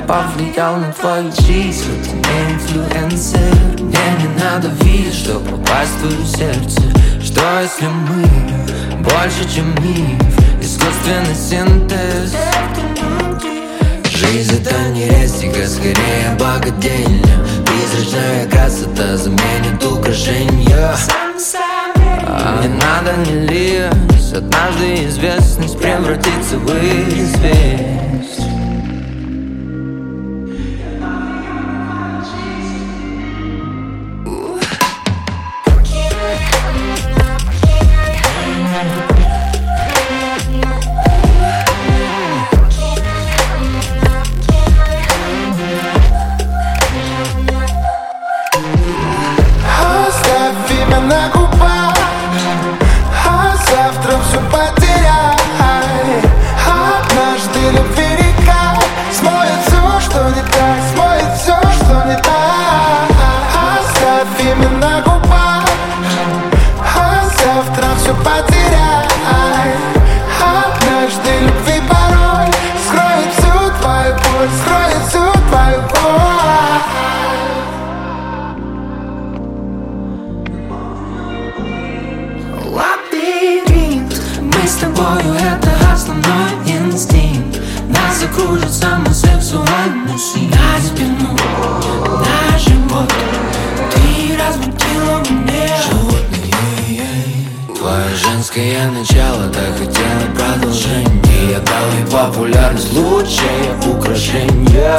повлиял на твою жизнь, вот не инфлюенсер. Мне не надо видеть, чтобы попасть в твое сердце. Что если мы больше, чем миф, искусственный синтез? Жизнь это не рестик, а скорее богадельня. Призрачная красота заменит украшения. Не надо не лезть, однажды известность превратится в известь. На губах, а завтра все потеряй. Однажды любви река смоет все, что не так, смоет все, что не так. Оставь имя на губах, а завтра все потеряй. Однажды любви порой скроет всю твою боль, скроет всю твою боль. Лабиринт, мы с тобою это основной инстинкт. Нас закружится сексуальностью на спину, на живот. Ты разбудила мне животные. Твое женское начало так хотело продолжения. Я дал ей популярность, лучшее украшение.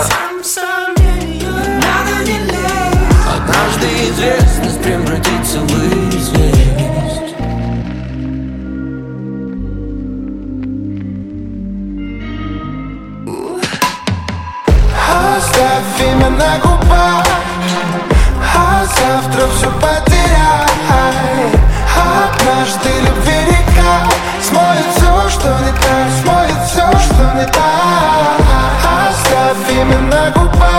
Надо не лезть, однажды известность превратится в известь. Оставь имя на губах, а завтра все потеряй. Однажды любви река смоет все, что не так, смоет все, что не так. Оставь имя на губах.